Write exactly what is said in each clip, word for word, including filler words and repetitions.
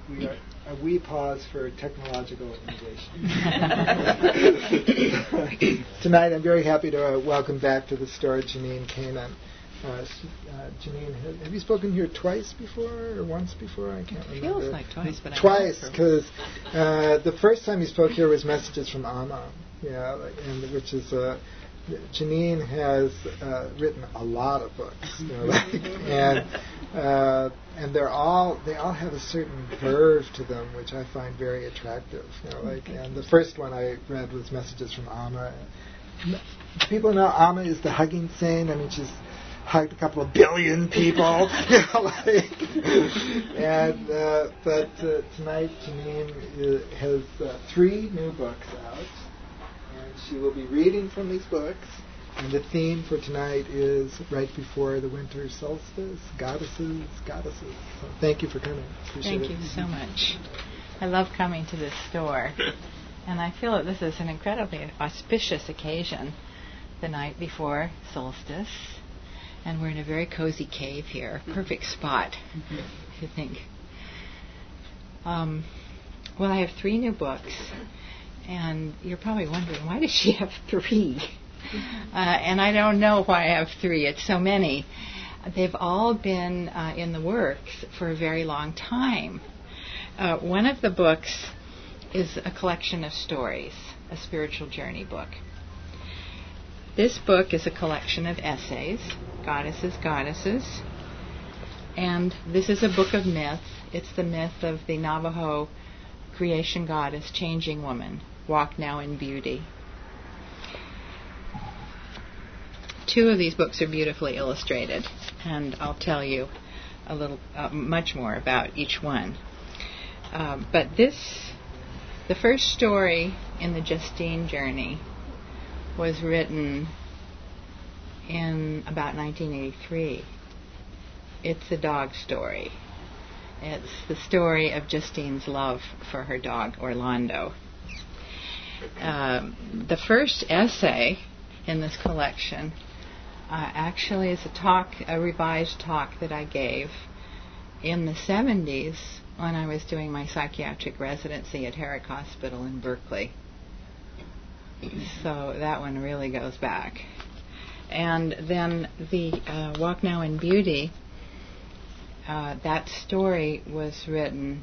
we are a wee pause for technological innovation. Tonight, I'm very happy to uh, welcome back to the store Janine Kanan. Uh, uh, Janine, have, have you spoken here twice before or once before? I can't it remember. Feels like twice, but twice I because uh, the first time you spoke here was Messages from Amma, yeah, like, and which is uh, Janine has uh, written a lot of books, you know, like, and uh, and they're all they all have a certain verve to them, which I find very attractive. You know, like, and the first one I read was Messages from Amma. People know Amma is the hugging saint. I mean, she's hugged a couple of billion people, you know, like, and uh, but uh, tonight Janine uh, has uh, three new books out. And she will be reading from these books. And the theme for tonight is right before the winter solstice, goddesses, goddesses. So thank you for coming. Appreciate Thank it. you so much. I love coming to this store. And I feel that this is an incredibly auspicious occasion, the night before solstice. And we're in a very cozy cave here. Perfect spot, mm-hmm. if you think. Um, well, I have three new books. And you're probably wondering, why does she have three? Uh, and I don't know why I have three. It's so many. They've all been uh, in the works for a very long time. Uh, one of the books is a collection of stories, a spiritual journey book. This book is a collection of essays, Goddesses, Goddesses. And this is a book of myth. It's the myth of the Navajo creation goddess, changing woman. Walk Now in Beauty. Two of these books are beautifully illustrated, and I'll tell you a little, uh, much more about each one. Uh, but this, the first story in the Justine journey was written in about nineteen eighty-three. It's a dog story. It's the story of Justine's love for her dog, Orlando. Um, the first essay in this collection uh, actually is a talk, a revised talk that I gave in the seventies when I was doing my psychiatric residency at Herrick Hospital in Berkeley. So that one really goes back. And then the uh, Walk Now in Beauty, uh, that story was written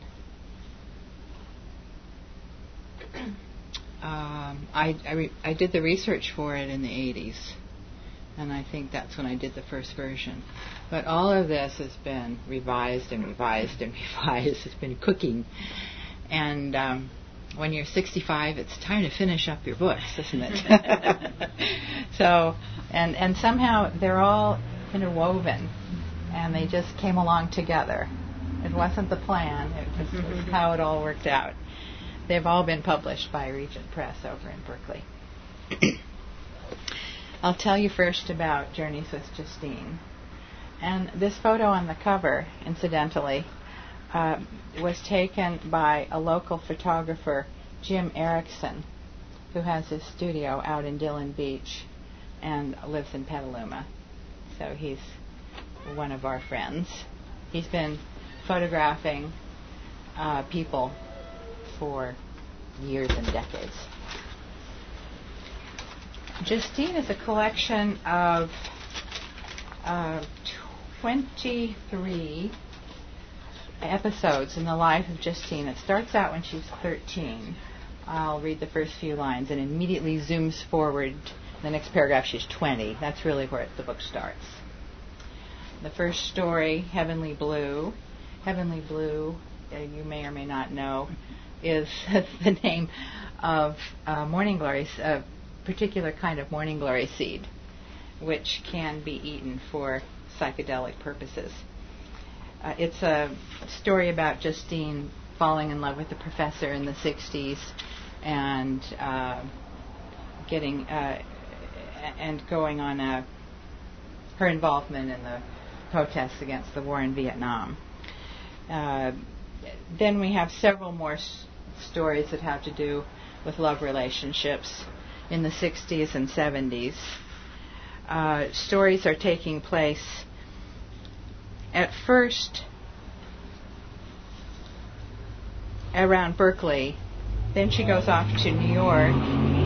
Um, I, I, re- I did the research for it in the eighties, and I think that's when I did the first version. But all of this has been revised and revised and revised. It's been cooking. And um, when you're sixty-five, it's time to finish up your books, isn't it? so, and, and somehow they're all interwoven, and they just came along together. It wasn't the plan. It just was how it all worked out. They've all been published by Regent Press over in Berkeley. I'll tell you first about Journeys with Justine. And this photo on the cover, incidentally, uh, was taken by a local photographer, Jim Erickson, who has his studio out in Dillon Beach and lives in Petaluma. So he's one of our friends. He's been photographing uh, people for years and decades. Justine is a collection of uh, twenty-three episodes in the life of Justine. It starts out when she's thirteen. I'll read the first few lines and immediately zooms forward. The next paragraph, she's twenty. That's really where the book starts. The first story, Heavenly Blue. Heavenly Blue, uh, you may or may not know, is the name of uh, morning glory, a particular kind of morning glory seed, which can be eaten for psychedelic purposes. Uh, it's a story about Justine falling in love with a professor in the sixties and uh, getting uh, and going on a, her involvement in the protests against the war in Vietnam. Uh, then we have several more s- stories that have to do with love relationships in the sixties and seventies. Uh, stories are taking place at first around Berkeley. Then she goes off to New York.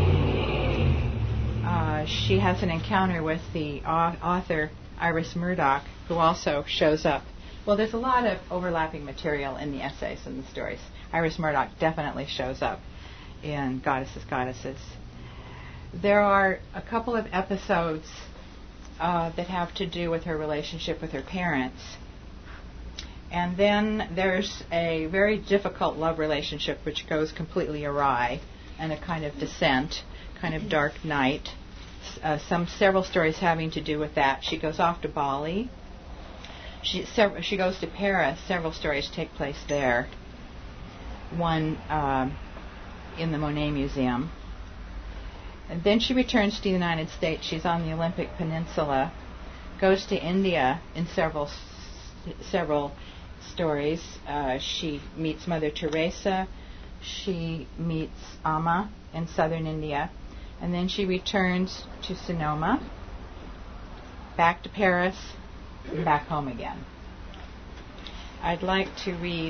Uh, she has an encounter with the author Iris Murdoch, who also shows up. Well, there's a lot of overlapping material in the essays and the stories. Iris Murdoch definitely shows up in Goddesses, Goddesses. There are a couple of episodes uh, that have to do with her relationship with her parents. And then there's a very difficult love relationship which goes completely awry, and a kind of descent, kind of dark night. Uh, some several stories having to do with that. She goes off to Bali. She sev- she goes to Paris. Several stories take place there. One uh, in the Monet Museum. And then she returns to the United States. She's on the Olympic Peninsula. Goes to India in several several stories. Uh, she meets Mother Teresa. She meets Amma in southern India. And then she returns to Sonoma, back to Paris, and back home again. I'd like to read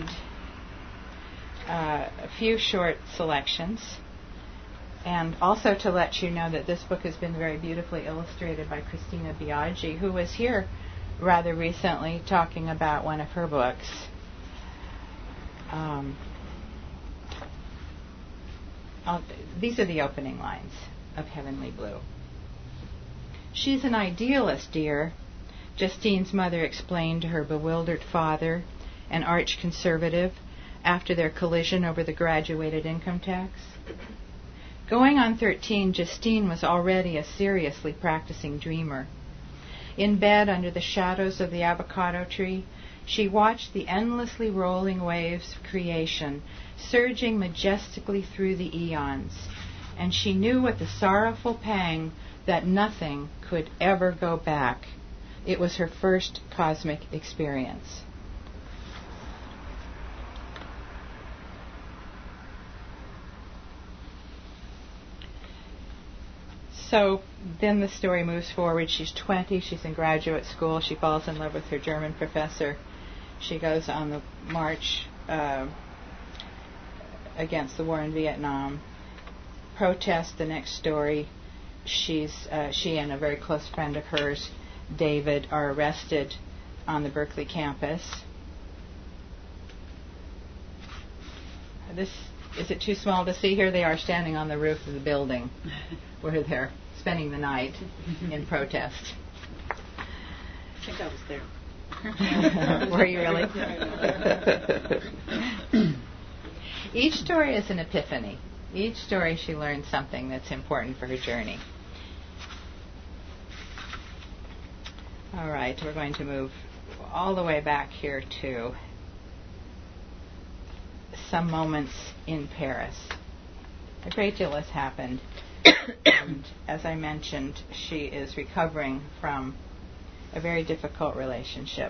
uh, a few short selections, and also to let you know that this book has been very beautifully illustrated by Christina Biaggi, who was here rather recently talking about one of her books. Um, I'll, these are the opening lines of Heavenly Blue. She's an idealist, dear, Justine's mother explained to her bewildered father, an arch conservative, after their collision over the graduated income tax. Going on thirteen, Justine was already a seriously practicing dreamer. In bed under the shadows of the avocado tree, she watched the endlessly rolling waves of creation surging majestically through the eons, and she knew with a sorrowful pang that nothing could ever go back. It was her first cosmic experience. So then the story moves forward. She's twenty. She's in graduate school. She falls in love with her German professor. She goes on the march uh, against the war in Vietnam. Protest, the next story. She's uh, she and a very close friend of hers, David, are arrested on the Berkeley campus. This is it too small to see? Here they are standing on the roof of the building where they're spending the night in protest. I think I was there. Were you really? Each story is an epiphany. Each story she learns something that's important for her journey. All right, we're going to move all the way back here to some moments in Paris. A great deal has happened. And as I mentioned, she is recovering from a very difficult relationship.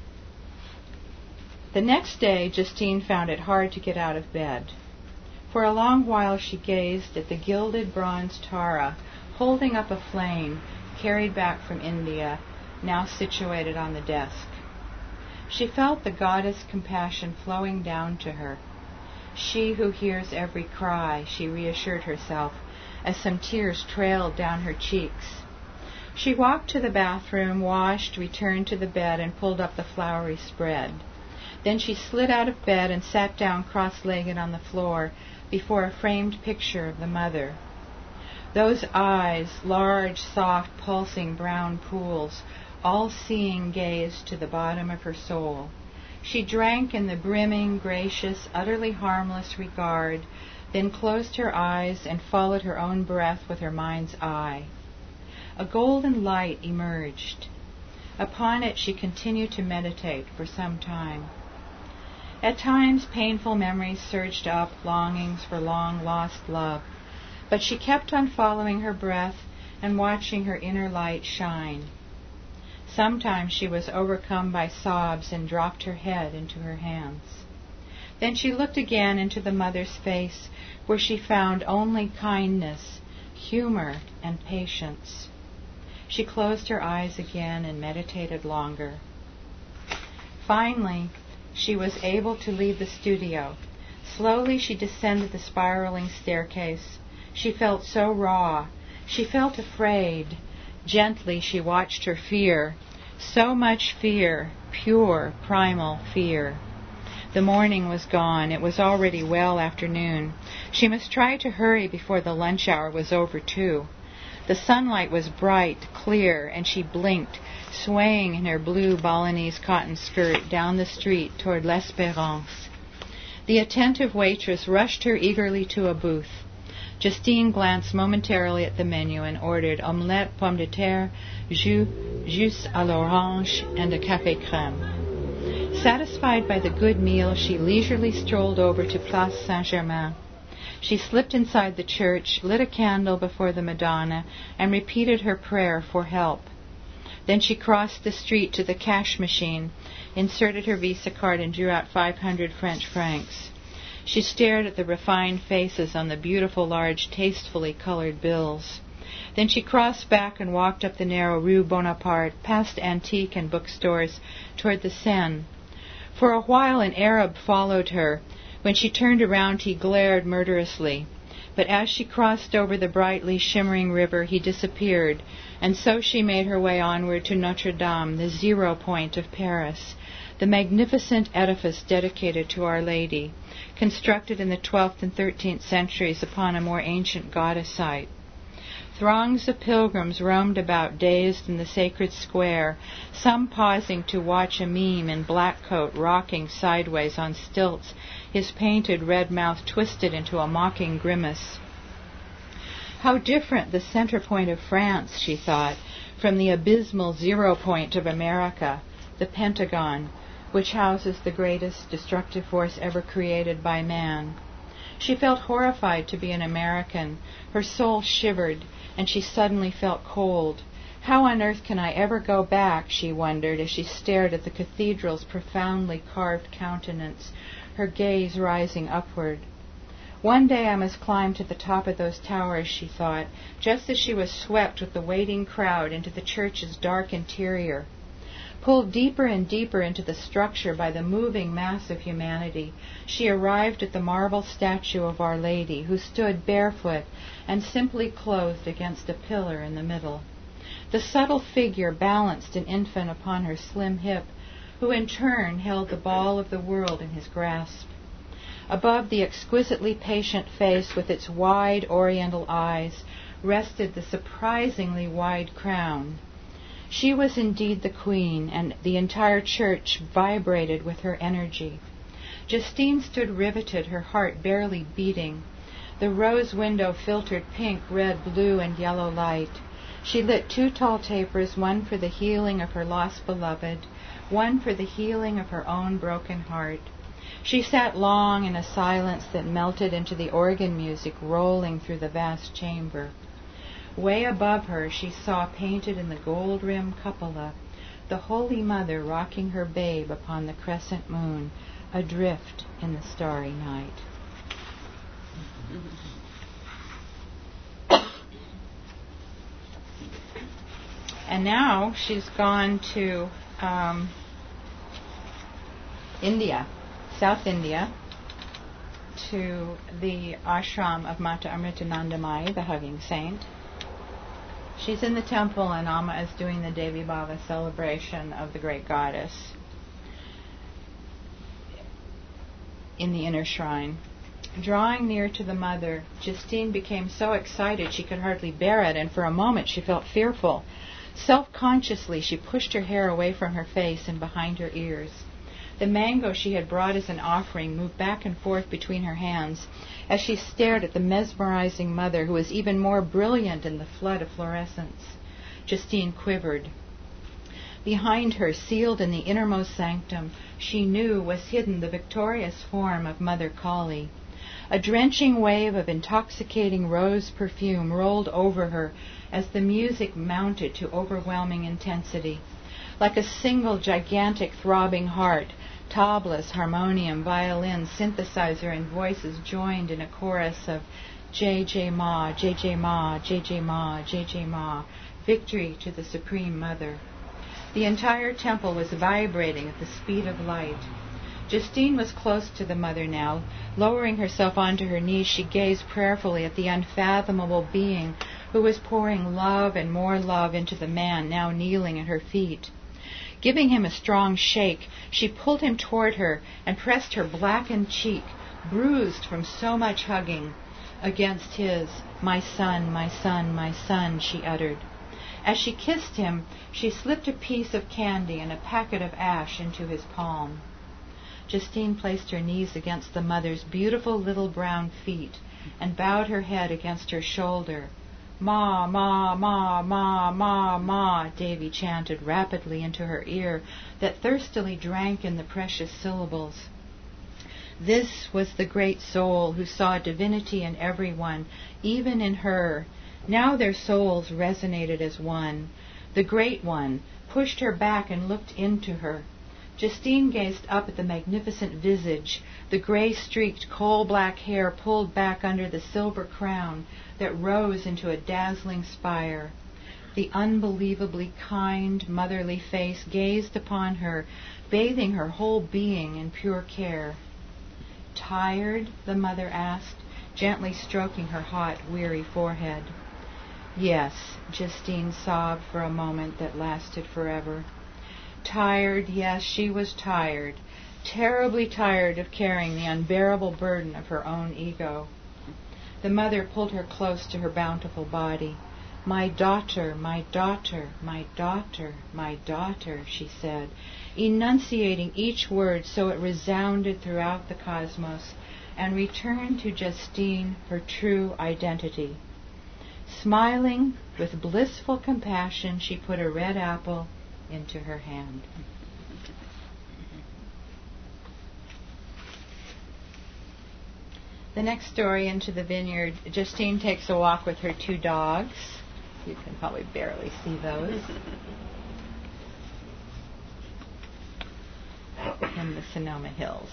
The next day, Justine found it hard to get out of bed. For a long while she gazed at the gilded bronze Tara holding up a flame carried back from India, now situated on the desk. She felt the goddess compassion flowing down to her. She who hears every cry, she reassured herself, as some tears trailed down her cheeks. She walked to the bathroom, washed, returned to the bed, and pulled up the flowery spread. Then she slid out of bed and sat down cross-legged on the floor before a framed picture of the mother. Those eyes, large, soft, pulsing brown pools, all-seeing gaze to the bottom of her soul. She drank in the brimming, gracious, utterly harmless regard, then closed her eyes and followed her own breath with her mind's eye. A golden light emerged. Upon it she continued to meditate for some time. At times painful memories surged up, longings for long-lost love, but she kept on following her breath and watching her inner light shine. Sometimes she was overcome by sobs and dropped her head into her hands. Then she looked again into the mother's face, where she found only kindness, humor, and patience. She closed her eyes again and meditated longer. Finally, she was able to leave the studio, Slowly she descended the spiraling staircase. She felt so raw. She felt afraid. Gently she watched her fear. So much fear, pure, primal fear. The morning was gone. It was already well afternoon. She must try to hurry before the lunch hour was over, too. The sunlight was bright, clear, and she blinked, swaying in her blue Balinese cotton skirt down the street toward L'Espérance. The attentive waitress rushed her eagerly to a booth. Justine glanced momentarily at the menu and ordered omelette, pomme de terre, jus, jus à l'orange, and a café crème. Satisfied by the good meal, she leisurely strolled over to Place Saint-Germain. She slipped inside the church, lit a candle before the Madonna, and repeated her prayer for help. Then she crossed the street to the cash machine, inserted her Visa card, and drew out five hundred French francs. She stared at the refined faces on the beautiful, large, tastefully colored bills. Then she crossed back and walked up the narrow Rue Bonaparte, past antique and bookstores, toward the Seine. For a while an Arab followed her. When she turned around, he glared murderously. But as she crossed over the brightly shimmering river, he disappeared, and so she made her way onward to Notre Dame, the zero point of Paris, the magnificent edifice dedicated to Our Lady, constructed in the twelfth and thirteenth centuries upon a more ancient goddess site. Throngs of pilgrims roamed about, dazed in the sacred square, some pausing to watch a mime in black coat rocking sideways on stilts, his painted red mouth twisted into a mocking grimace. How different the center point of France, she thought, from the abysmal zero point of America, the Pentagon, which houses the greatest destructive force ever created by man. She felt horrified to be an American. Her soul shivered, and she suddenly felt cold. How on earth can I ever go back, she wondered, as she stared at the cathedral's profoundly carved countenance, her gaze rising upward. One day I must climb to the top of those towers, she thought, just as she was swept with the waiting crowd into the church's dark interior. Pulled deeper and deeper into the structure by the moving mass of humanity, she arrived at the marble statue of Our Lady, who stood barefoot and simply clothed against a pillar in the middle. The subtle figure balanced an infant upon her slim hip, who in turn held the ball of the world in his grasp. Above the exquisitely patient face with its wide oriental eyes rested the surprisingly wide crown. She was indeed the queen, and the entire church vibrated with her energy. Justine stood riveted, her heart barely beating. The rose window filtered pink, red, blue, and yellow light. She lit two tall tapers, one for the healing of her lost beloved, one for the healing of her own broken heart. She sat long in a silence that melted into the organ music rolling through the vast chamber. Way above her she saw painted in the gold-rimmed cupola the Holy Mother rocking her babe upon the crescent moon, adrift in the starry night. And now she's gone to um, India, South India, to the ashram of Mata Amritanandamayi, the Hugging Saint. She's in the temple, and Amma is doing the Devi Bhava celebration of the great goddess in the inner shrine. Drawing near to the mother, Justine became so excited she could hardly bear it, and for a moment she felt fearful. Self-consciously, she pushed her hair away from her face and behind her ears. The mango she had brought as an offering moved back and forth between her hands as she stared at the mesmerizing mother, who was even more brilliant in the flood of fluorescence. Justine quivered. Behind her, sealed in the innermost sanctum, she knew was hidden the victorious form of Mother Kali. A drenching wave of intoxicating rose perfume rolled over her as the music mounted to overwhelming intensity. Like a single gigantic throbbing heart, tablas, harmonium, violin, synthesizer, and voices joined in a chorus of Jai Jai Ma, Jai Jai Ma, Jai Jai Ma, Jai Jai Ma, victory to the Supreme Mother. The entire temple was vibrating at the speed of light. Justine was close to the mother now. Lowering herself onto her knees, she gazed prayerfully at the unfathomable being who was pouring love and more love into the man now kneeling at her feet. Giving him a strong shake, she pulled him toward her and pressed her blackened cheek, bruised from so much hugging, against his. "My son, my son, my son," she uttered. As she kissed him, she slipped a piece of candy and a packet of ash into his palm. Justine placed her knees against the mother's beautiful little brown feet and bowed her head against her shoulder. "Ma, ma, ma, ma, ma, ma," Davy chanted rapidly into her ear that thirstily drank in the precious syllables. This was the great soul who saw divinity in everyone, even in her. Now their souls resonated as one. The Great One pushed her back and looked into her. Justine gazed up at the magnificent visage, the gray-streaked coal-black hair pulled back under the silver crown that rose into a dazzling spire. The unbelievably kind, motherly face gazed upon her, bathing her whole being in pure care. "Tired?" the mother asked, gently stroking her hot, weary forehead. "Yes," Justine sobbed for a moment that lasted forever. Tired, yes, she was tired, terribly tired of carrying the unbearable burden of her own ego. The mother pulled her close to her bountiful body. "My daughter, my daughter, my daughter, my daughter," she said, enunciating each word so it resounded throughout the cosmos and returned to Justine her true identity. Smiling with blissful compassion, she put a red apple into her hand. The next story, Into the Vineyard, Justine takes a walk with her two dogs. You can probably barely see those. In the Sonoma Hills.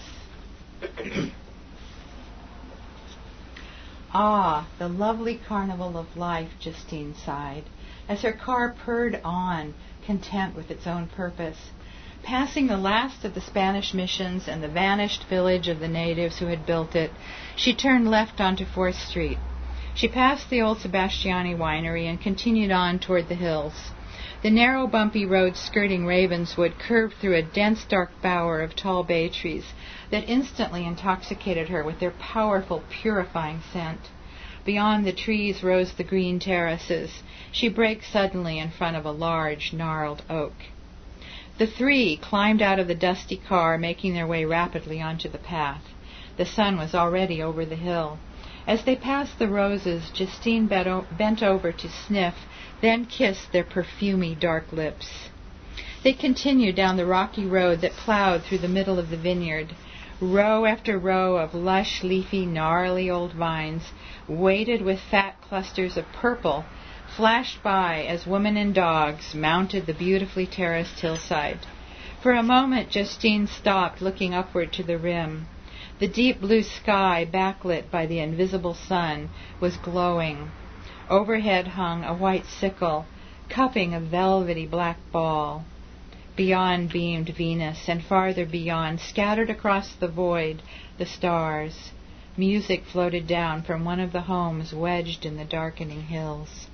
"Ah, the lovely carnival of life," Justine sighed, as her car purred on, content with its own purpose. Passing the last of the Spanish missions and the vanished village of the natives who had built it, she turned left onto fourth Street. She passed the old Sebastiani winery and continued on toward the hills. The narrow, bumpy road skirting Ravenswood curved through a dense, dark bower of tall bay trees that instantly intoxicated her with their powerful, purifying scent. Beyond the trees rose the green terraces. She braked suddenly in front of a large, gnarled oak. The three climbed out of the dusty car, making their way rapidly onto the path. The sun was already over the hill. As they passed the roses, Justine bent over to sniff, then kissed their perfumy dark lips. They continued down the rocky road that plowed through the middle of the vineyard. Row after row of lush, leafy, gnarly old vines, weighted with fat clusters of purple, flashed by as women and dogs mounted the beautifully terraced hillside. For a moment, Justine stopped, looking upward to the rim. The deep blue sky, backlit by the invisible sun, was glowing. Overhead hung a white sickle, cupping a velvety black ball. Beyond beamed Venus, and farther beyond, scattered across the void, the stars. Music floated down from one of the homes wedged in the darkening hills.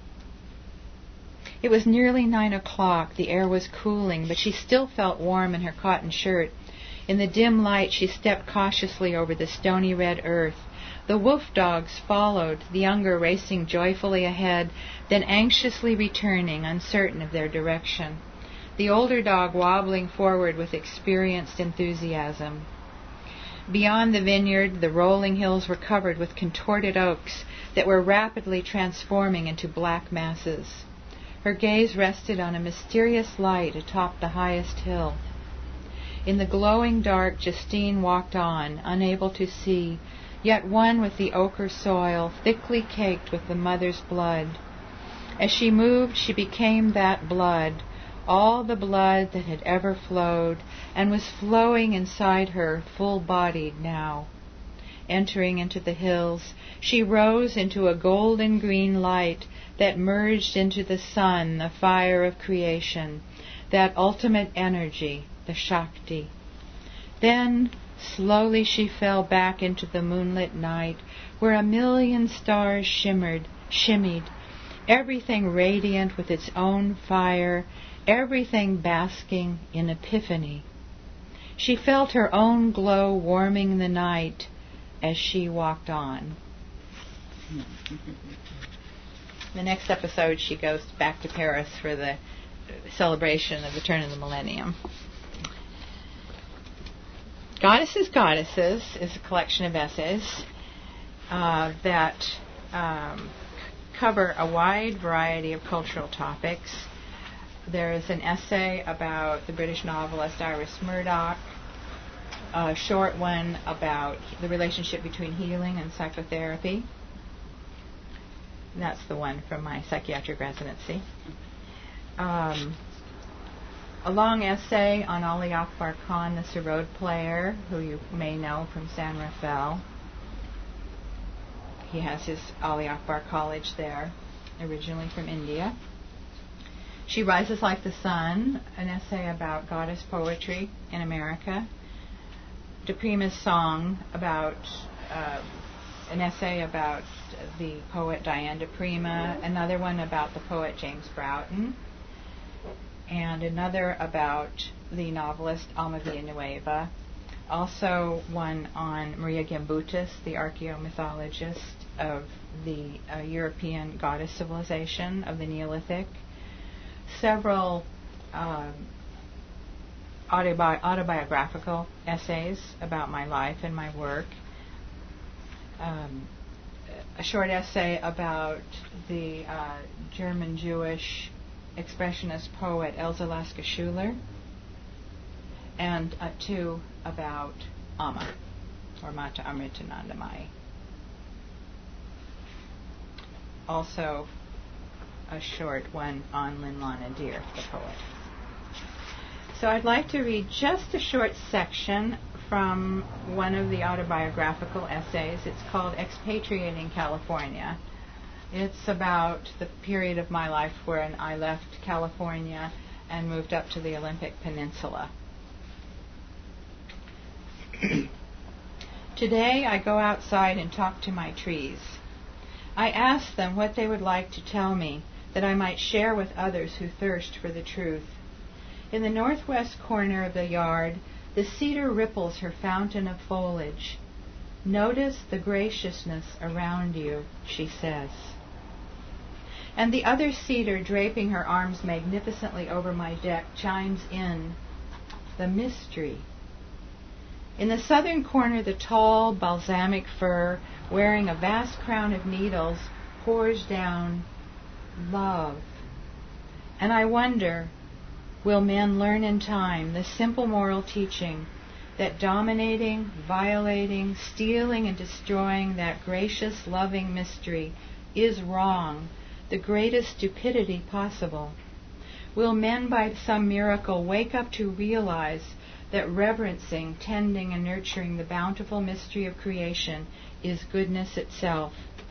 It was nearly nine o'clock. The air was cooling, but she still felt warm in her cotton shirt. In the dim light, she stepped cautiously over the stony red earth. The wolf dogs followed, the younger racing joyfully ahead, then anxiously returning, uncertain of their direction. The older dog wobbling forward with experienced enthusiasm. Beyond the vineyard, the rolling hills were covered with contorted oaks that were rapidly transforming into black masses. Her gaze rested on a mysterious light atop the highest hill. In the glowing dark, Justine walked on, unable to see, yet one with the ochre soil, thickly caked with the mother's blood. As she moved, she became that blood, all the blood that had ever flowed, and was flowing inside her, full-bodied now. Entering into the hills, she rose into a golden green light that merged into the sun, the fire of creation, that ultimate energy, the Shakti. Then slowly she fell back into the moonlit night, where a million stars shimmered, shimmied, everything radiant with its own fire, everything basking in epiphany. She felt her own glow warming the night as she walked on. The next episode, she goes back to Paris for the celebration of the turn of the millennium. Goddesses, Goddesses is a collection of essays uh, that um, cover a wide variety of cultural topics. There is an essay about the British novelist Iris Murdoch, a short one about the relationship between healing and psychotherapy. That's the one from my psychiatric residency. Um, a long essay on Ali Akbar Khan, the Sarod player, who you may know from San Rafael. He has his Ali Akbar College there, originally from India. She Rises Like the Sun, an essay about goddess poetry in America. De Prima's Song, about uh, an essay about the poet Diane de Prima, another one about the poet James Broughton, and another about the novelist Alma Villanueva. Also one on Maria Gimbutas, the archaeomythologist of the uh, European goddess civilization of the Neolithic. Several um, autobi- autobiographical essays about my life and my work. Um, a short essay about the uh, German Jewish expressionist poet Elsa Lasker Schuler, and uh, two about Amma, or Mata Amritanandamai. Also, a short one on Linlana Deer, the poet. So I'd like to read just a short section from one of the autobiographical essays. It's called Expatriating California. It's about the period of my life when I left California and moved up to the Olympic Peninsula. Today I go outside and talk to my trees. I ask them what they would like to tell me that I might share with others who thirst for the truth. In the northwest corner of the yard, the cedar ripples her fountain of foliage. Notice the graciousness around you, she says. And the other cedar, draping her arms magnificently over my deck, chimes in, the mystery. In the southern corner, the tall balsamic fir, wearing a vast crown of needles, pours down love. And I wonder, will men learn in time the simple moral teaching that dominating, violating, stealing, and destroying that gracious, loving mystery is wrong, the greatest stupidity possible? Will men by some miracle wake up to realize that reverencing, tending, and nurturing the bountiful mystery of creation is goodness itself?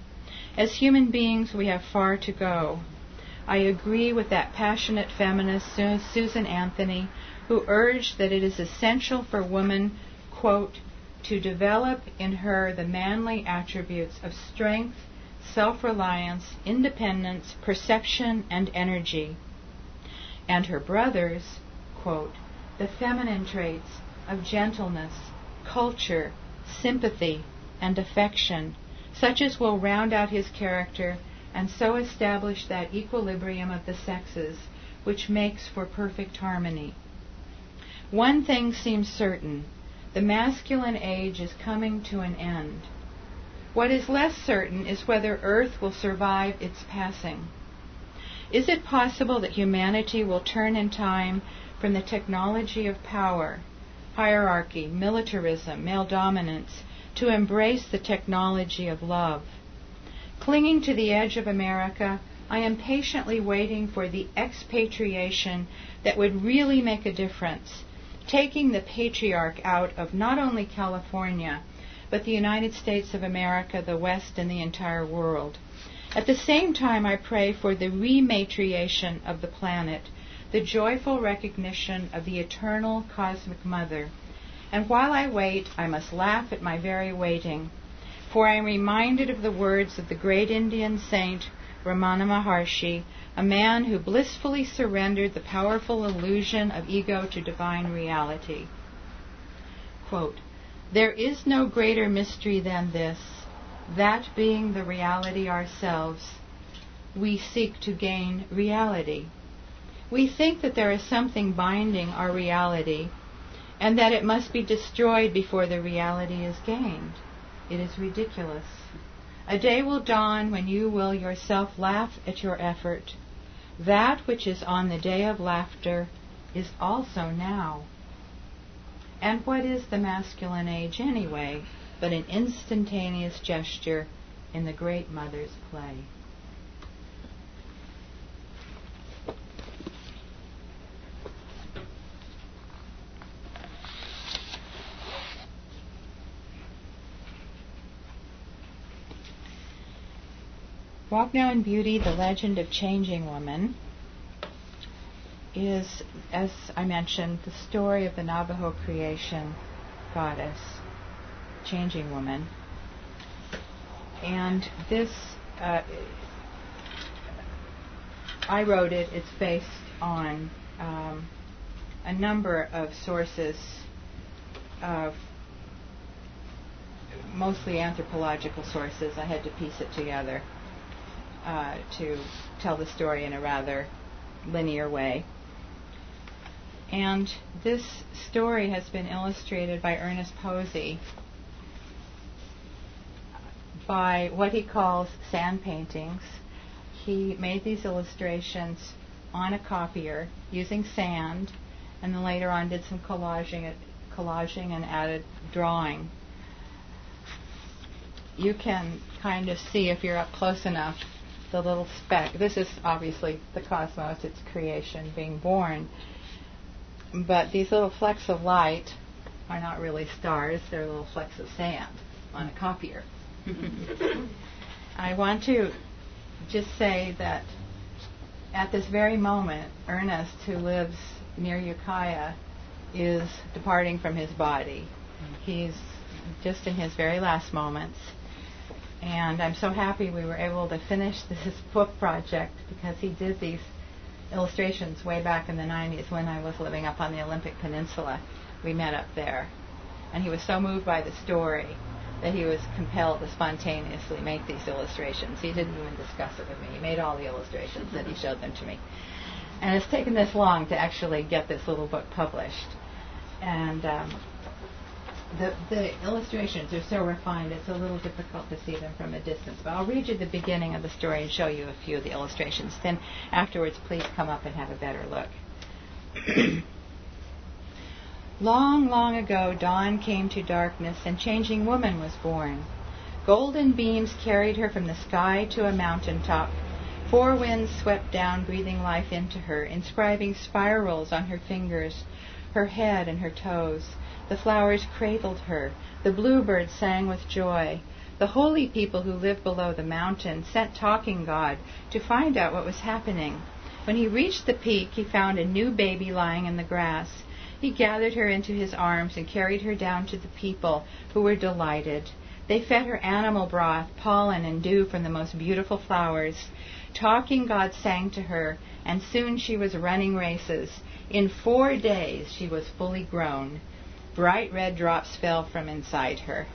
As human beings, we have far to go. I agree with that passionate feminist, Susan Anthony, who urged that it is essential for woman, quote, to develop in her the manly attributes of strength, self-reliance, independence, perception, and energy. And her brothers, quote, the feminine traits of gentleness, culture, sympathy, and affection, such as will round out his character and so establish that equilibrium of the sexes which makes for perfect harmony. One thing seems certain: the masculine age is coming to an end. What is less certain is whether Earth will survive its passing. Is it possible that humanity will turn in time from the technology of power, hierarchy, militarism, male dominance, to embrace the technology of love? Clinging to the edge of America, I am patiently waiting for the expatriation that would really make a difference, taking the patriarch out of not only California, but the United States of America, the West, and the entire world. At the same time, I pray for the rematriation of the planet, the joyful recognition of the eternal cosmic mother, And while I wait, I must laugh at my very waiting, for I am reminded of the words of the great Indian saint Ramana Maharshi, a man who blissfully surrendered the powerful illusion of ego to divine reality. Quote, "There is no greater mystery than this, that being the reality ourselves, we seek to gain reality. We think that there is something binding our reality, and that it must be destroyed before the reality is gained. It is ridiculous. A day will dawn when you will yourself laugh at your effort. That which is on the day of laughter is also now. And what is the masculine age anyway, but an instantaneous gesture in the great mother's play?" Walk Now in Beauty, The Legend of Changing Woman, is, as I mentioned, the story of the Navajo creation goddess, Changing Woman. And this, uh, I wrote it, it's based on um, a number of sources, of mostly anthropological sources. I had to piece it together Uh, to tell the story in a rather linear way. And this story has been illustrated by Ernest Posey by what he calls sand paintings. He made these illustrations on a copier using sand, and then later on did some collaging, collaging and added drawing. You can kind of see, if you're up close enough, the little speck. This is obviously the cosmos, its creation, being born. But these little flecks of light are not really stars, they're little flecks of sand on a copier. I want to just say that at this very moment, Ernest, who lives near Ukiah, is departing from his body. He's just in his very last moments. And I'm so happy we were able to finish this book project, because he did these illustrations way back in the nineties when I was living up on the Olympic Peninsula. We met up there. And he was so moved by the story that he was compelled to spontaneously make these illustrations. He didn't even discuss it with me. He made all the illustrations and he showed them to me. And it's taken this long to actually get this little book published. And um, The, the illustrations are so refined, it's a little difficult to see them from a distance. But I'll read you the beginning of the story and show you a few of the illustrations. Then afterwards, please come up and have a better look. Long, long ago, dawn came to darkness, and Changing Woman was born. Golden beams carried her from the sky to a mountain top. Four winds swept down, breathing life into her, inscribing spirals on her fingers, her head, and her toes. The flowers cradled her. The bluebirds sang with joy. The holy people who lived below the mountain sent Talking God to find out what was happening. When he reached the peak, he found a new baby lying in the grass. He gathered her into his arms and carried her down to the people, who were delighted. They fed her animal broth, pollen, and dew from the most beautiful flowers. Talking God sang to her, and soon she was running races. In four days she was fully grown. Bright red drops fell from inside her.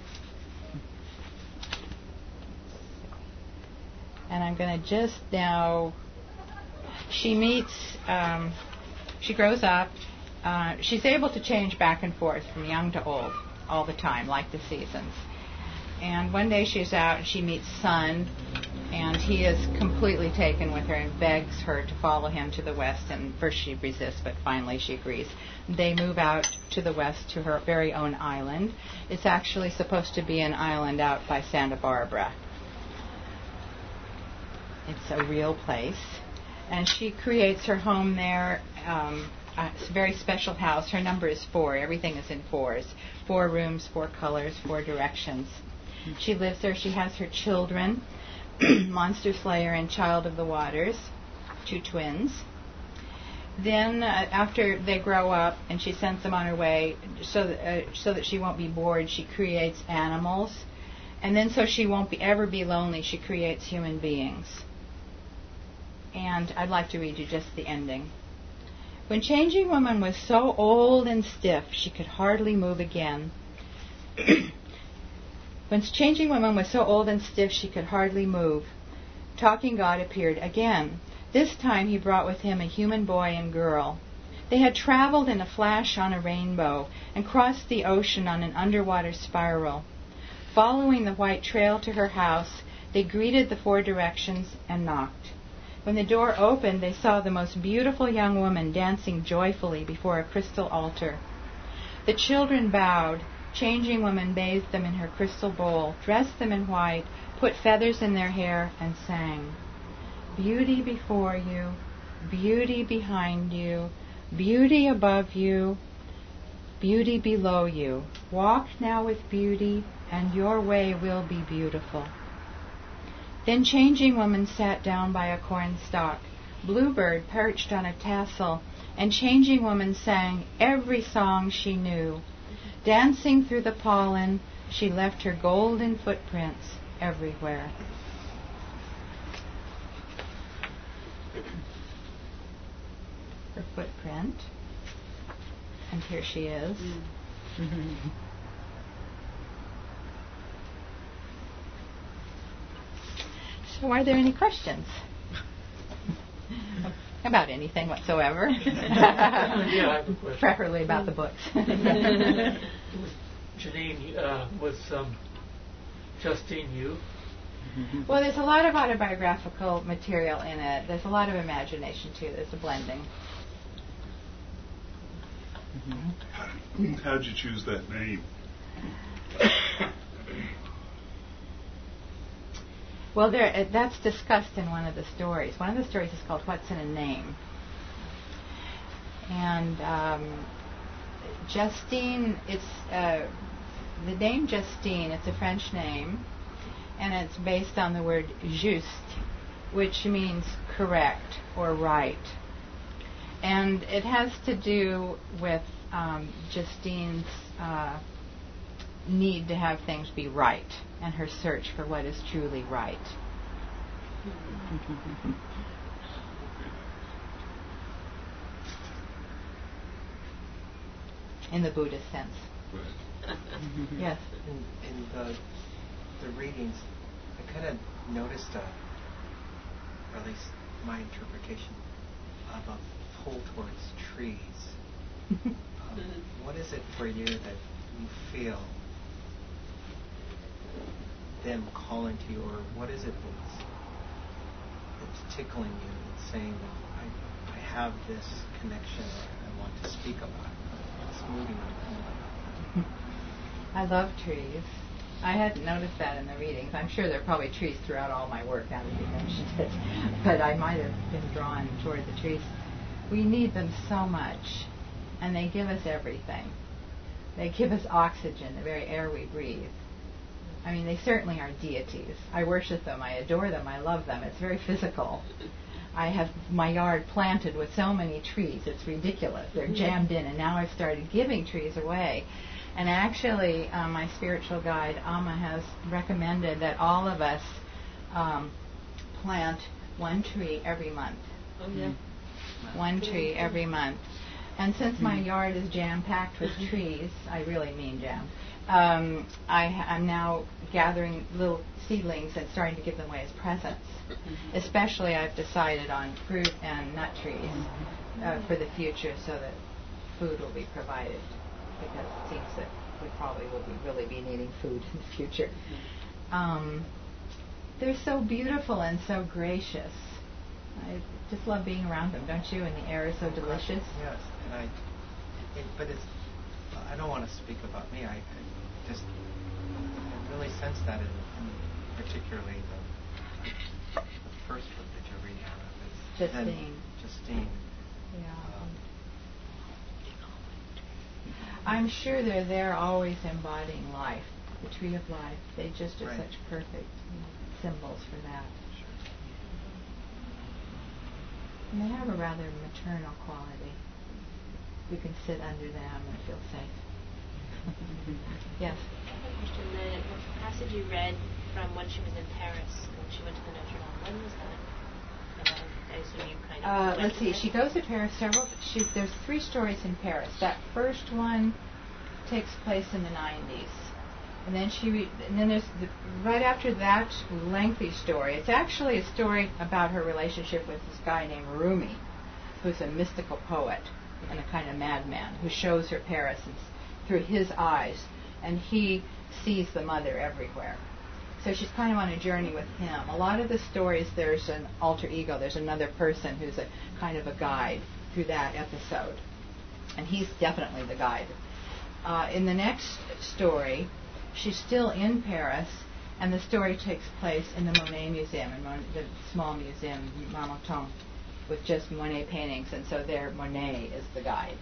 And I'm going to just now, she meets, um, she grows up. Uh, she's able to change back and forth from young to old all the time, like the seasons. And one day she's out and she meets Sun, and he is completely taken with her and begs her to follow him to the west. And first she resists, but finally she agrees. They move out to the west to her very own island. It's actually supposed to be an island out by Santa Barbara. It's a real place. And she creates her home there. Um, it's a very special house. Her number is four. Everything is in fours. Four rooms, four colors, four directions. She lives there. She has her children, Monster Slayer and Child of the Waters, two twins. then uh, after they grow up and she sends them on her way so that, uh, so that she won't be bored, she creates animals. And then so she won't be, ever be lonely, she creates human beings. And I'd like to read you just the ending. When Changing Woman was so old and stiff she could hardly move again. When Changing Woman was so old and stiff she could hardly move, Talking God appeared again. This time he brought with him a human boy and girl. They had traveled in a flash on a rainbow and crossed the ocean on an underwater spiral. Following the white trail to her house, they greeted the four directions and knocked. When the door opened, they saw the most beautiful young woman dancing joyfully before a crystal altar. The children bowed. Changing Woman bathed them in her crystal bowl, dressed them in white, put feathers in their hair, and sang, "Beauty before you, beauty behind you, beauty above you, beauty below you. Walk now with beauty, and your way will be beautiful." Then Changing Woman sat down by a cornstalk. Bluebird perched on a tassel, and Changing Woman sang every song she knew. Dancing through the pollen, she left her golden footprints everywhere. Her footprint. And here she is. Mm. So are there any questions? About anything whatsoever. Yeah, I have a question. Preferably about the books. Janine, uh, was um, Justine you? Well, there's a lot of autobiographical material in it. There's a lot of imagination, too. There's a blending. Mm-hmm. How did you choose that name? Well, there, that's discussed in one of the stories. One of the stories is called What's in a Name? And um, Justine, it's uh, the name Justine, it's a French name, and it's based on the word juste, which means correct or right. And it has to do with um, Justine's uh, need to have things be right and her search for what is truly right. In the Buddhist sense. Right. Yes. In, in the the readings, I kind of noticed a, or at least my interpretation of a pull towards trees. um, what is it for you that you feel them calling to you, or what is it that's, that's tickling you and saying that I, I have this connection I want to speak about it? What's moving you? I love trees. I hadn't noticed that in the readings. I'm sure there are probably trees throughout all my work, now that you mentioned it, but I might have been drawn toward the trees. We need them so much, and they give us everything. They give us oxygen, the very air we breathe. I mean, they certainly are deities. I worship them, I adore them, I love them. It's very physical. I have my yard planted with so many trees, it's ridiculous. They're jammed in, and now I've started giving trees away. And actually, um, my spiritual guide, Amma, has recommended that all of us um, plant one tree every month. Oh, yeah. One tree every month. And since my yard is jam-packed with trees, I really mean jam, um, I, I'm now gathering little seedlings and starting to give them away as presents. Especially, I've decided on fruit and nut trees uh, for the future so that food will be provided, because it seems that we probably will be really be needing food in the future. Um, they're so beautiful and so gracious. I just love being around them, don't you? And the air is so delicious. Yes, and I, it, but it's, I don't want to speak about me. I, I just, I really sense that in, in particularly the, the first book that you're reading out of is Justine. Justine. Yeah. Um, I'm sure they're there always embodying life, the tree of life. They just are right. such perfect symbols for that. And they have a rather maternal quality. You can sit under them and feel safe. Yes? I have a question. The, the passage you read from when she was in Paris, when she went to the Notre Dame, when was that? And I, I assume you kind of Uh, went let's to see. it? She goes to Paris several. She, there's three stories in Paris. That first one takes place in the nineties, and then she. Re- and then there's the, right after that lengthy story. It's actually a story about her relationship with this guy named Rumi, who's a mystical poet and a kind of madman who shows her Paris and, through his eyes, and he sees the mother everywhere. So she's kind of on a journey with him. A lot of the stories, there's an alter ego. There's another person who's a kind of a guide through that episode. And he's definitely the guide. Uh, in the next story, she's still in Paris, and the story takes place in the Monet Museum, in Mon- the small museum, Marmottan, with just Monet paintings. And so there, Monet is the guide.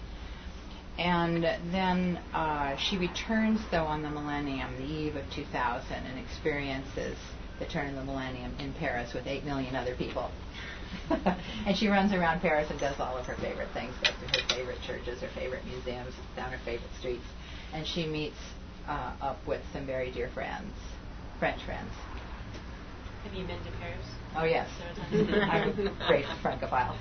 And then uh, she returns, though, on the millennium, the eve of two thousand, and experiences the turn of the millennium in Paris with eight million other people. And she runs around Paris and does all of her favorite things, goes to her favorite churches, her favorite museums, down her favorite streets. And she meets uh, up with some very dear friends, French friends. Have you been to Paris? Oh, yes. Several times? I'm a great Francophile.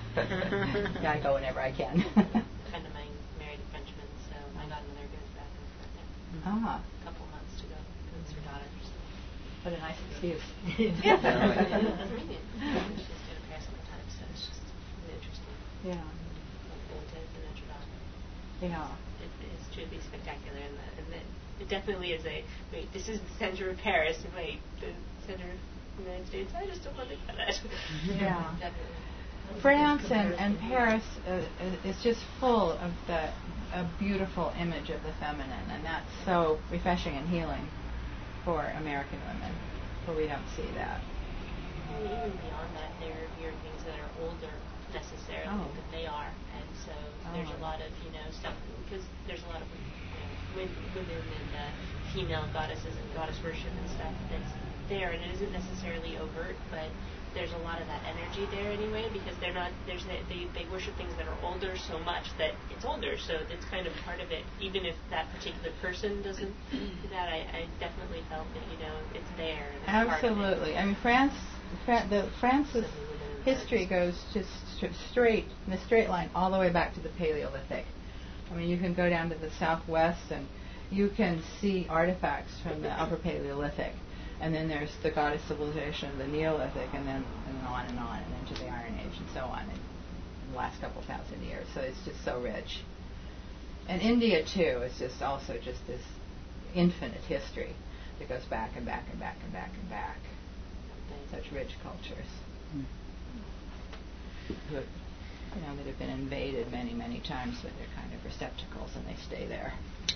I go whenever I can. A friend of mine married a Frenchman, so my godmother goes back and forth there. Ah, A couple months to go. It's her daughter. So. what a nice excuse. Yeah. It's brilliant. She's been to Paris a couple times, so it's just really interesting. Yeah. I've been to the Notre Dame. Yeah. It is truly spectacular, and, the, and the, it definitely is a, wait, this is the center of Paris, and wait, the center of the United States, I just don't want to think about that. Yeah. Definitely. France and, and Paris uh, is just full of the a beautiful image of the feminine, and that's so refreshing and healing for American women, where we don't see that. And even beyond that, there are things that are older necessarily Oh. than they are, and so there's Oh. a lot of, you know, stuff, because there's a lot of, you know, women and uh, female goddesses and goddess worship and stuff that's there, and it isn't necessarily overt, but there's a lot of that energy there anyway, because they're not, there's a, they, they worship things that are older so much that it's older, so it's kind of part of it. Even if that particular person doesn't do that, I, I definitely felt that, you know, it's there. And it's Absolutely. Part of it. I mean, France, Fra- the France's history goes just st- straight in a straight line all the way back to the Paleolithic. I mean, you can go down to the southwest and you can see artifacts from the Upper Paleolithic. And then there's the goddess civilization of the Neolithic, and then and on and on, and into the Iron Age, and so on, in, in the last couple thousand years. So it's just so rich. And India, too, is just also just this infinite history that goes back and back and back and back and back. Such rich cultures. Who, you know, that have been invaded many, many times, but they're kind of receptacles, and they stay there.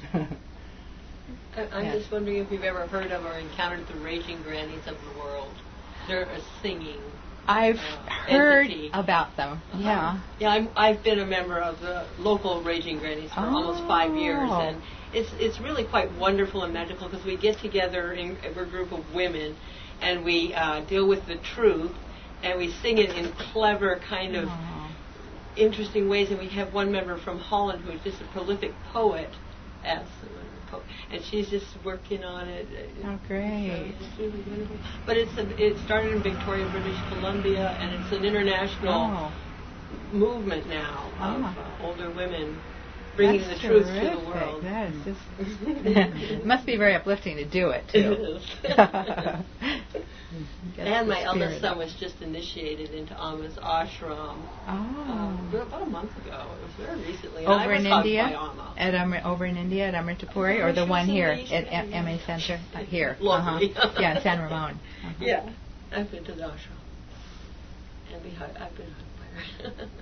I- I'm Yes. just wondering if you've ever heard of or encountered the Raging Grannies of the world. They're a singing. I've uh, heard entity. about them. Yeah. Yeah, I'm, I've been a member of the local Raging Grannies for almost five years, Oh. and it's it's really quite wonderful and magical because we get together in we're a group of women, and we uh, deal with the truth, and we sing it in clever kind of Aw. interesting ways. And we have one member from Holland who is just a prolific poet, as and she's just working on it. Oh, great. So it's really wonderful. But it's a, it started in Victoria, British Columbia, and it's an international Oh. movement now of Ah. uh, older women bringing That's the truth terrific. to the world. That is just it must be very uplifting to do it, It too. is. Gets And the my eldest spirit son up. was just initiated into Amma's ashram Oh. um, about a month ago. It was very recently. And I Over was in hugged India, by Amma. at Amr- over in India at Amritapuri, Oh, or the she one was in here the at East M- End, M A yeah. Center uh, here? Locally. Uh-huh. Yeah, in San Ramon. Uh-huh. Yeah, I've been to the ashram. And we hug, I've been hugged by her.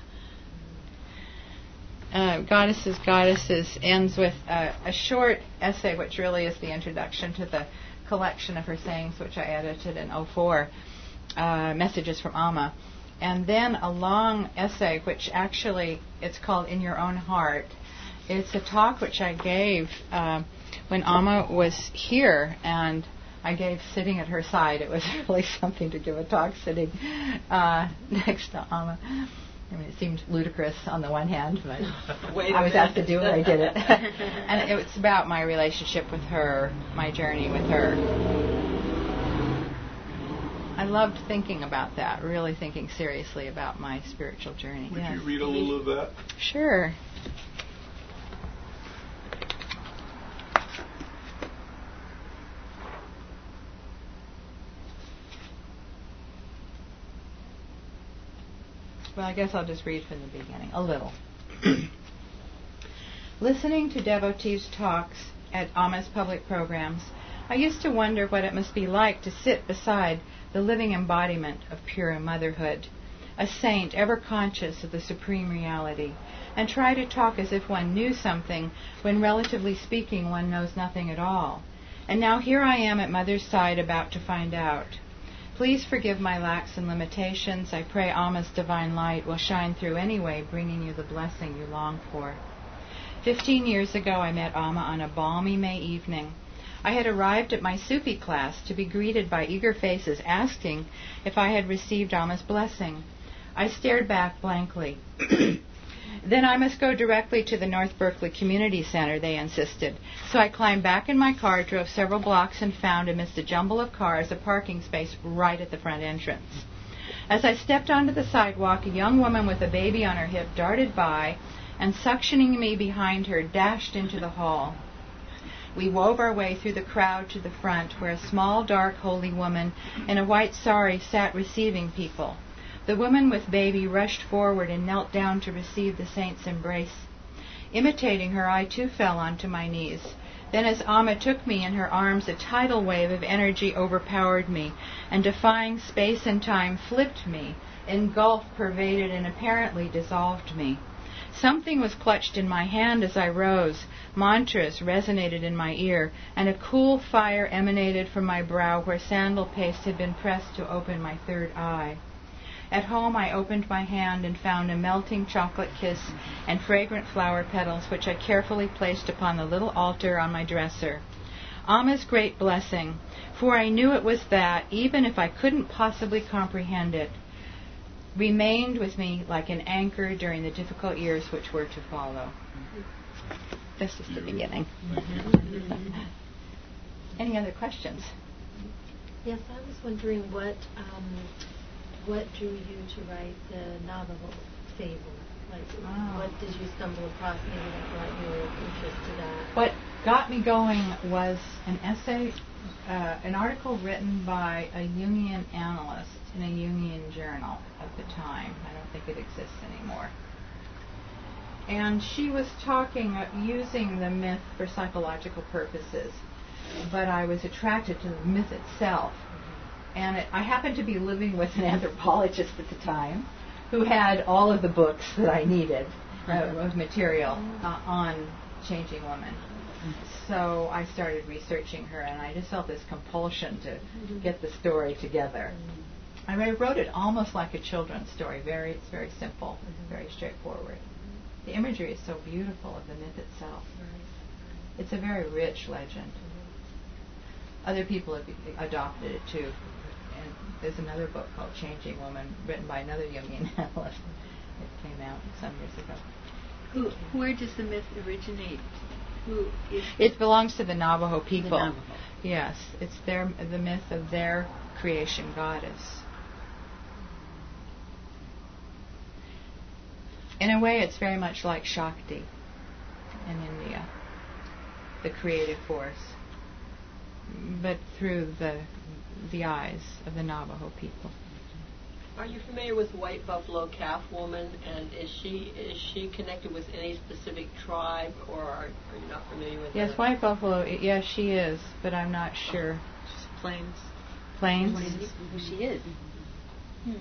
uh, Goddesses, Goddesses ends with uh, a short essay, which really is the introduction to the collection of her sayings, which I edited in oh four, uh, Messages from Amma. And then a long essay, which actually, it's called In Your Own Heart. It's a talk which I gave uh, when Amma was here, and I gave sitting at her side. It was really something to give a talk sitting uh, next to Amma. I mean, it seemed ludicrous on the one hand, but Wait I was a asked to minute. do it. I did it. And it was about my relationship with her, my journey with her. I loved thinking about that, really thinking seriously about my spiritual journey. Would Yes. you read a little of that? Sure. Well, I guess I'll just read from the beginning, a little. Listening to devotees' talks at Amma's public programs, I used to wonder what it must be like to sit beside the living embodiment of pure motherhood, a saint ever conscious of the supreme reality, and try to talk as if one knew something when, relatively speaking, one knows nothing at all. And now here I am at Mother's side about to find out. Please forgive my lacks and limitations. I pray Amma's divine light will shine through anyway, bringing you the blessing you long for. Fifteen years ago, I met Amma on a balmy May evening. I had arrived at my Sufi class to be greeted by eager faces asking if I had received Amma's blessing. I stared back blankly. Then I must go directly to the North Berkeley Community Center, they insisted. So I climbed back in my car, drove several blocks, and found amidst a jumble of cars a parking space right at the front entrance. As I stepped onto the sidewalk, a young woman with a baby on her hip darted by and, suctioning me behind her, dashed into the hall. We wove our way through the crowd to the front, where a small, dark, holy woman in a white sari sat receiving people. The woman with baby rushed forward and knelt down to receive the saint's embrace. Imitating her, I too fell onto my knees. Then as Amma took me in her arms, a tidal wave of energy overpowered me, and defying space and time, flipped me, engulfed, pervaded, and apparently dissolved me. Something was clutched in my hand as I rose. Mantras resonated in my ear, and a cool fire emanated from my brow where sandal paste had been pressed to open my third eye. At home, I opened my hand and found a melting chocolate kiss and fragrant flower petals, which I carefully placed upon the little altar on my dresser. Amma's great blessing, for I knew it was that, even if I couldn't possibly comprehend it, remained with me like an anchor during the difficult years which were to follow. This is the beginning. Any other questions? Yes, I was wondering what um, what drew you to write the Navajo fable? Like, Oh. what did you stumble across maybe that brought your interest to that? What got me going was an essay, uh, an article written by a Jungian analyst in a Jungian journal at the time. I don't think it exists anymore. And she was talking, uh, using the myth for psychological purposes, but I was attracted to the myth itself. And it, I happened to be living with an anthropologist at the time who had all of the books that I needed uh, of material uh, on Changing Woman. So I started researching her, and I just felt this compulsion to get the story together. I mean, I wrote it almost like a children's story. Very, it's very simple, very straightforward. The imagery is so beautiful of the myth itself. It's a very rich legend. Other people have adopted it too. And there's another book called Changing Woman, written by another Jungian analyst. It came out some years ago. Who, where does the myth originate? Who is It belongs to the Navajo people. The Navajo. Yes, it's their the myth of their creation goddess. In a way, it's very much like Shakti in India, the creative force, but through the the eyes of the Navajo people. Are you familiar with White Buffalo Calf Woman? And is she is she connected with any specific tribe, or are, are you not familiar with Yes, that? White Buffalo. Yes, she is, but I'm not sure. just Plains? Plains. Who she is? Hmm.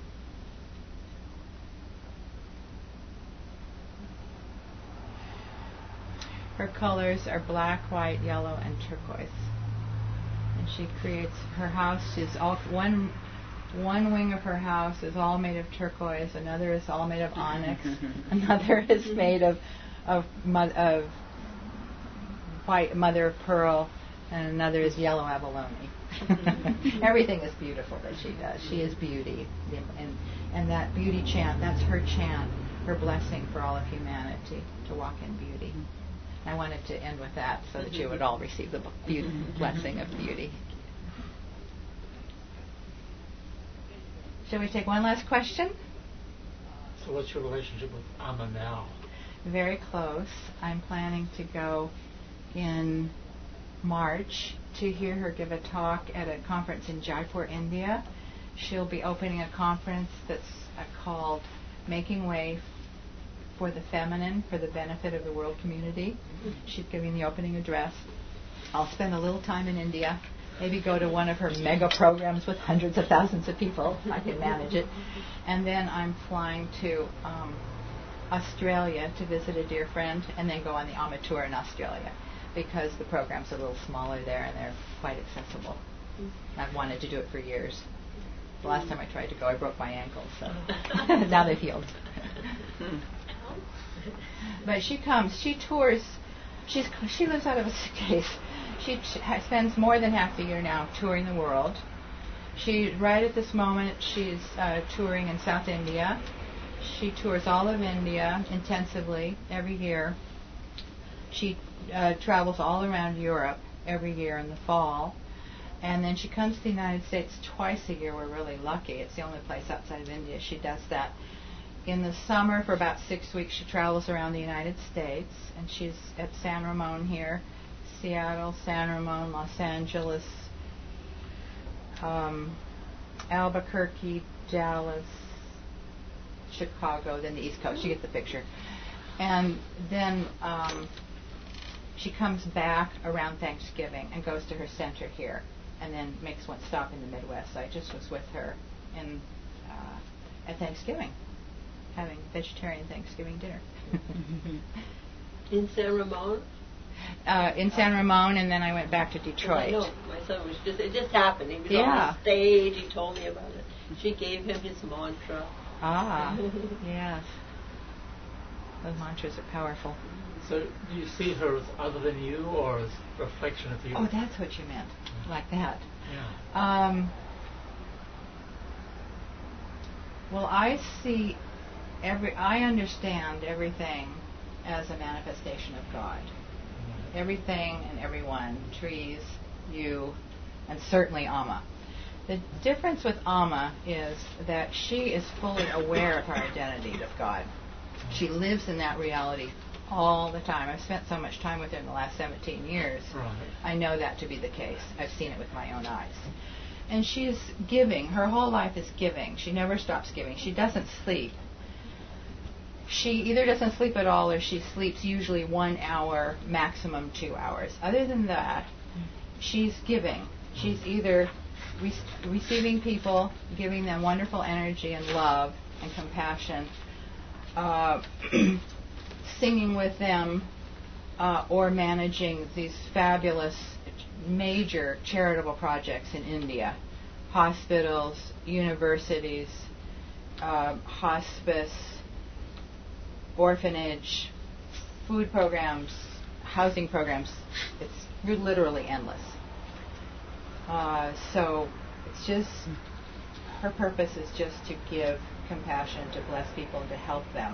Her colors are black, white, yellow, and turquoise. And she creates her house is all one one wing of her house is all made of turquoise, another is all made of onyx, another is made of of mo- of white mother of pearl, and another is yellow abalone. Everything is beautiful that she does. She is beauty, and and that beauty chant, that's her chant, her blessing for all of humanity, to walk in beauty. I wanted to end with that so that you would all receive the beauty, blessing of beauty. Shall we take one last question? So what's your relationship with Amma now? Very close. I'm planning to go in March to hear her give a talk at a conference in Jaipur, India. She'll be opening a conference that's uh, called Making Way for the Feminine for the Benefit of the World Community. She's giving the opening address. I'll spend a little time in India, maybe go to one of her mega programs with hundreds of thousands of people. I can manage it. And then I'm flying to um, Australia to visit a dear friend, and then go on the Amma tour in Australia, because the program's a little smaller there and they're quite accessible. I've wanted to do it for years. The last time I tried to go, I broke my ankle, so now they've healed. But she comes, she tours, she's she lives out of a suitcase. She ch- spends more than half the year now touring the world. She, right at this moment, she's uh, touring in South India. She tours all of India intensively every year. She uh, travels all around Europe every year in the fall. And then she comes to the United States twice a year. We're really lucky. It's the only place outside of India she does that. In the summer, for about six weeks, she travels around the United States. And she's at San Ramon here, Seattle, San Ramon, Los Angeles, um, Albuquerque, Dallas, Chicago, then the East Coast. You get the picture. And then um, she comes back around Thanksgiving and goes to her center here, and then makes one stop in the Midwest. So I just was with her in uh, at Thanksgiving, having vegetarian Thanksgiving dinner. In San Ramon? Uh, in San Ramon, and then I went back to Detroit. I know, my son was just, it just happened. He was Yeah. on the stage, he told me about it. She gave him his mantra. Ah, yes. Those mantras are powerful. So do you see her as other than you, or as a reflection of you? Oh, that's what you meant, like that. Yeah. Um, well, I see every. I understand everything as a manifestation of God. Everything and everyone, trees, you, and certainly Amma. The difference with Amma is that she is fully aware of her identity of God. She lives in that reality all the time. I've spent so much time with her in the last seventeen years. Right. I know that to be the case. I've seen it with my own eyes. And she is giving. Her whole life is giving. She never stops giving. She doesn't sleep. She either doesn't sleep at all, or she sleeps usually one hour, maximum two hours. Other than that, she's giving. She's either re- receiving people, giving them wonderful energy and love and compassion, uh, singing with them, uh, or managing these fabulous major charitable projects in India. Hospitals, universities, uh, hospice, orphanage, food programs, housing programs. It's literally endless. Uh, so it's just, her purpose is just to give compassion, to bless people, to help them.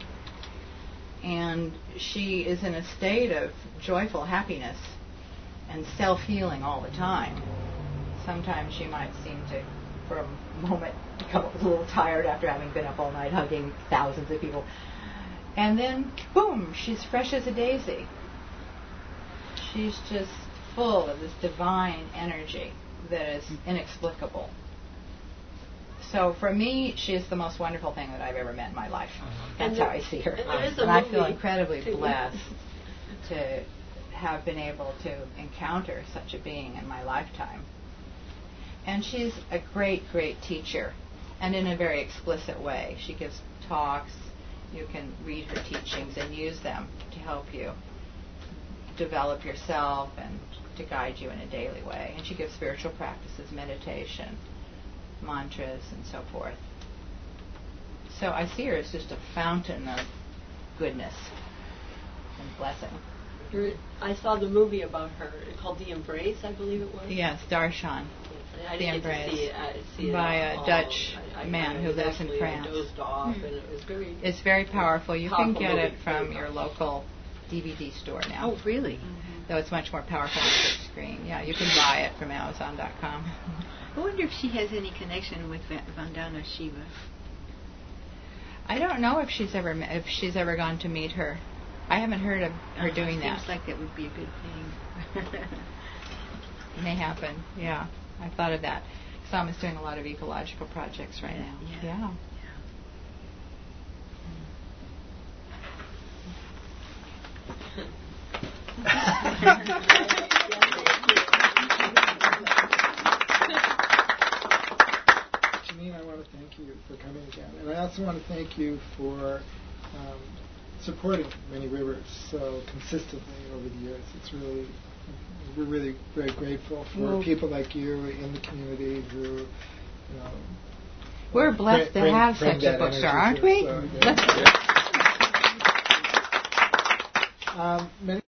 And she is in a state of joyful happiness and self-healing all the time. Sometimes she might seem to, for a moment, become a little tired after having been up all night hugging thousands of people. And then, boom, she's fresh as a daisy. She's just full of this divine energy that is inexplicable. So for me, she is the most wonderful thing that I've ever met in my life. That's how I see her. And, and I feel incredibly blessed to have been able to encounter such a being in my lifetime. And she's a great, great teacher, and in a very explicit way. She gives talks. You can read her teachings and use them to help you develop yourself and to guide you in a daily way. And she gives spiritual practices, meditation, mantras, and so forth. So I see her as just a fountain of goodness and blessing. There- I saw the movie about her called The Embrace, I believe it was. Yes, Darshan. I The didn't get to Embrace. see it, I, see it By a all. Dutch I, I, man I who was lives in actually, France. I dozed off, and it was very. It's very powerful. You can Powerful get it movie, from very your powerful. local D V D store now. Oh, really? Mm-hmm. Though it's much more powerful on the big screen. Yeah, you can buy it from Amazon dot com. I wonder if she has any connection with Va- Vandana Shiva. I don't know if she's ever if she's ever gone to meet her. I haven't heard of her Uh, doing seems that. Seems like that would be a good thing. It may happen. Yeah, I thought of that. Sam is doing a lot of ecological projects right now. Yeah. Janine, I want to thank you for coming again. And I also want to thank you for um, supporting Many Rivers so consistently over the years. It's really, we're really very grateful for Well, people like you in the community who, you know, We're blessed bring- to have bring such a that bookstore, energy aren't to we? us. So, yeah. Um, many